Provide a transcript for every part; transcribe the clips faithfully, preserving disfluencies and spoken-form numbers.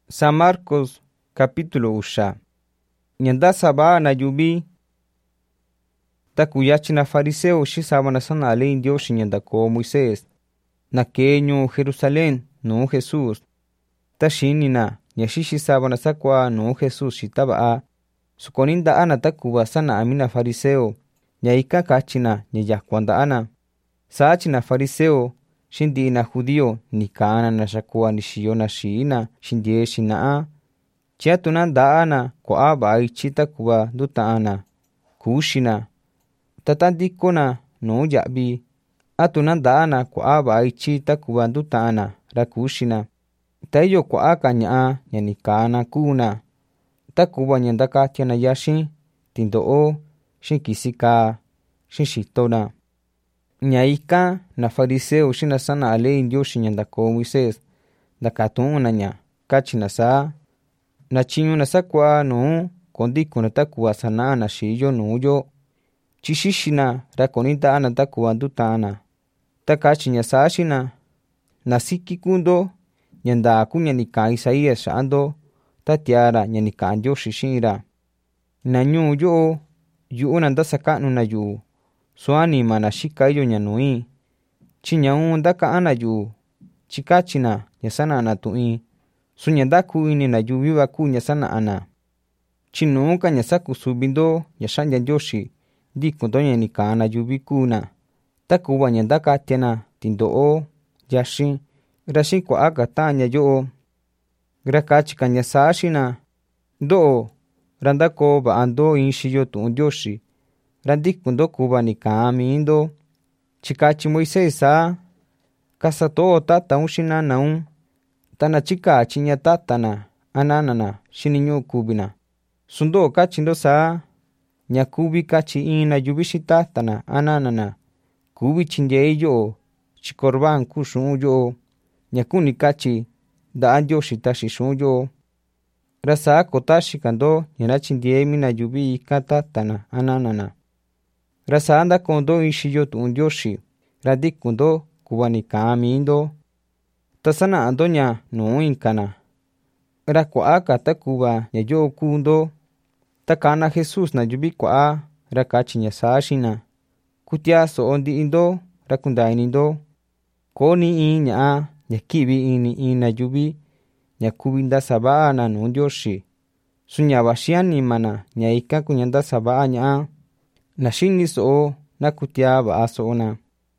San Marcos capítulo usha. Nyanda saba na yubi. Takuyachi na fariseo shisaba na sana ley Dios nyanda ko Moisés. Na kenyo Jerusalén no Jesús. Tashini na nyashishi saba na sakwa no Jesús shitaba a. Sukoninda ana takuba sana amina fariseo. Nyaika kachina nyayakwanda ana. Saachi na fariseo shindi na judío ni kana na shakua ni shiyo na shiina shindie shinaa. Chiatuna daana ko aba aichita kuwa duta ana. Kushina. Tatandikona no yabi. Atuna daana ko aba aichita kuwa duta ana. Rakushina. Tayo ko aka nyaa nyani kana kuna. Takuwa nyandaka tiana yashi. Tindoo. Shinkisika. Shinshitona. Nyaika na fariseo shina sana alei Dios nyanda ko Moisés. Dakatuna nya. Kachina saa. Na chinyo na sakwa no. Kondiko na takuwa sana na shiyo no yo. Chishishina rakonita ana takuwa dutana. Takachinya saashina. Na siki kundo. Nyanda akunya nika Isaías shaando. Tatiara nyanika anjo shishira. Na nyu yo. Yu nanda sakanu na yu. Suani mana shika iyo nyanui. Chinya undaka ana yu. Chikachina nyasana ana tui. Sunyandaku ini na yu vivaku nyasana ana. Chinuka nyasaku subindo nyashanya yoshi. Diko doña nika ana yu vikuna. Takuwa nyandaka atiana tindoo. Yashi. Rashi kwa aga tanya yo. Grakachika nyasashina. Do. Randako ba ando inshi yo tu yoshi. Randikundo kuba ni kamindo. Chikachi Moisés sa. Kasato tata unshina naun. Tana chika chinya tatana. Ananana. Shininyo kubina. Sundo kachindo sa. Nyakubi kachi ina yubishi tatana. Ananana. Kubi chinye yo. Chikorban kushun yo. Nyakuni kachi. Da yoshi tashi shun yo. Rasa kotashi kando. Nyana chindie mina yubi katatana. Ananana. Rasa anda kondo ishiyo tu yoshi. Radikundo kubani kamindo. Tasana andonya no inkana. Rakwa aka takuba nyayo kundo. Takana Jesús na yubi kwa rakachi nyasashina. Kutia so ondi indo rakunda inindo. Koni inya nyakibi ini ina yubi. Nyakubinda sabaa na no yoshi. Sunyabashiani mana nyaika kunyanda sabaa nya. Nashini so na kutia ba aso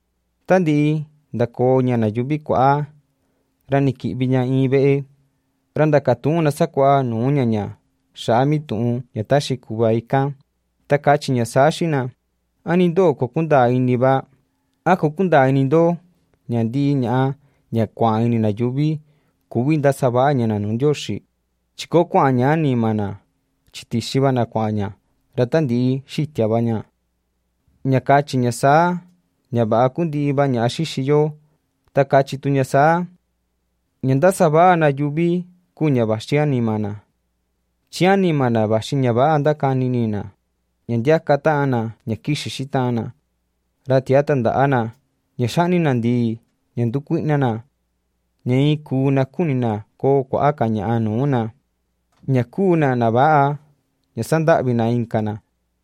Tandi dako nya na yubi kwa. Raniki binya ibe. Randa katuna sakwa no nya nya. Shami tu yatashi kubaika. Takachi nya sashina. Anindo kokunda iniba. A kokunda inindo. Nyandi nya nya kwa ini na yubi. Kubinda saba nya na nunjoshi. Chiko kwa nya ni mana. Chitishiba na kwa nya. Ratandi shitia banya. Nyakachi nyasa. Nyaba kundi ba nyashishiyo. Takachi tu nyasa. Nyanda saba na yubi. Kunya bashiani mana. Chiani mana bashi nyaba anda kaninina. Nyandia kata ana. Nyakishishita ana. Ratiatanda ana. Nyashani nandi. Nyandukuinana. Nyayiku na kunina. Ko kwa aka nya anu una. Nyakuna na baa. Nyasanda bina inkana.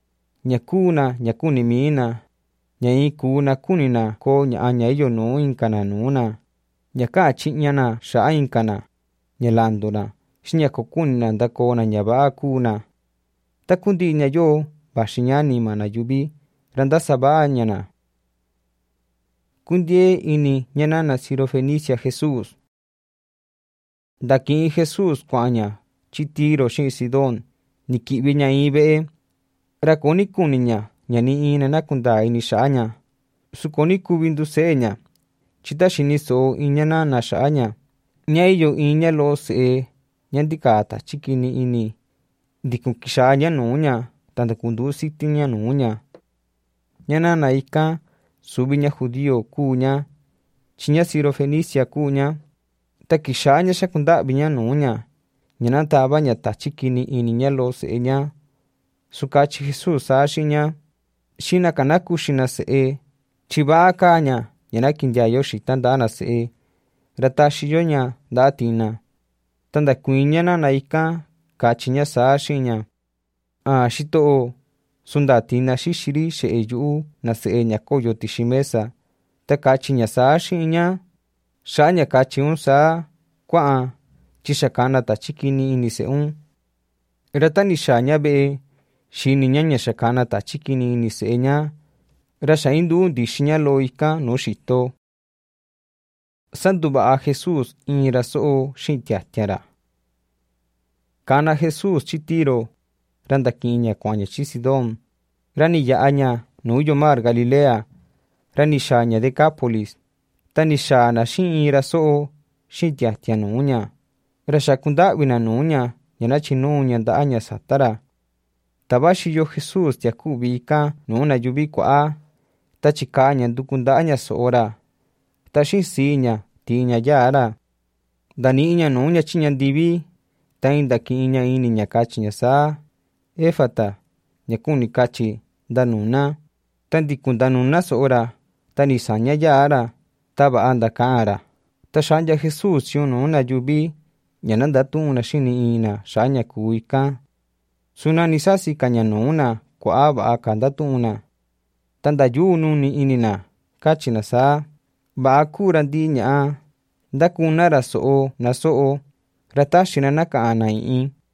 Nyakuna nyakuni miina. Nyayiku na kunina ko nyanya iyo no inkana nuna. Nyaka chinyana sha inkana. Nyalandona. Shinyako kunina ndako na nyabaa kuna. Takundi nyayo bashinyani mana yubi. Randa sabaa nyana. Kundie ini nyana na Sirofenicia Jesús. Daki Jesús kwa nya. Chitiro shin Sidon. Nikibi nya ibe. Rakoni kuninya. Nyani ina nakunda ini shaanya. Sukoni kubindu seenya. Chita shiniso inyana na shaanya. Nyayo inya lo se. Nyandikata chikini ini. Dikunkishanya nunya. Tandakundu sitinya nunya. Nyana na ika. Subinya judío kunya. Chinya Sirofenicia kunya. Takishanya shakunda binya nunya. Nyana taba nyata chikini ini nyalo seenya. Sukachi Jesús ashinya. Shina kanaku shina see. Chiba akanya. Yana kinja yoshi tanda ana see. Ratashiyonya datina. ta ndakuiña na na ikan kachi ña saa xiin ña: ¡Ah, xito'o! Sundati na xixiri xe'e yu'u na se'e ña koyo tixi mesa. Ta kachi ña saa xiin ña: ¡Xa'a ña kachi un saa, kua'an, tyi xa kana tatyi kini ini se'un! Ra ta ni xaa ña ve'e, xini ña ña xa kana tatyi kini ini se'e ña, ra xa induu ndixi ña loo ikan nuu xito. Sanduva'a Jesús iin ra so'o xi'in tiatian ra. Kana Jesús tyi Tiro, ra ndaki'in ña kua'an ña tyi Sidón. Ra ni ya'a ña nuu yomar Galilea, ra ni xaa ña Decápolis. Ta ni xaa na xi'in iin ra so'o xi'in tiatian nuu ña, ra xa kunda'vi na nuu ña ña na tyinuu ña nda'a ña sata ra. Ta vaxi yo Jesús tiaku'vi ikan nuu na yuvi kua'a, ta tyika'a ña nduku nda'a ña so'o ra. Ta xi'in sii ña tii ña yaa ra. Ndani'i ña nuu ña tyi ña ndivi, ta iin ndaki'in ña ini ña kachi ña saa: ¡Efata! ña kuni katyi: ndanuna. Ta ndikun ndanuna so'o ra. Ta ni saña yaa ra, ta va'a ndaka'an ra. Ta xa'ndia Jesús tyiñu nuu na yuvi ña na ndatu'un na xini iin na xa'a ña kuu ikan. Suu na ni sasika ña nuu na kua'a va'a ka ndatu'un na. Ta nda yuu nuni ini na, katyi na saa: ¡Va'a kuu ra ndi'i ña'a! Ndakuna ra so'o na so'o, ra taxi na naka'an na iin.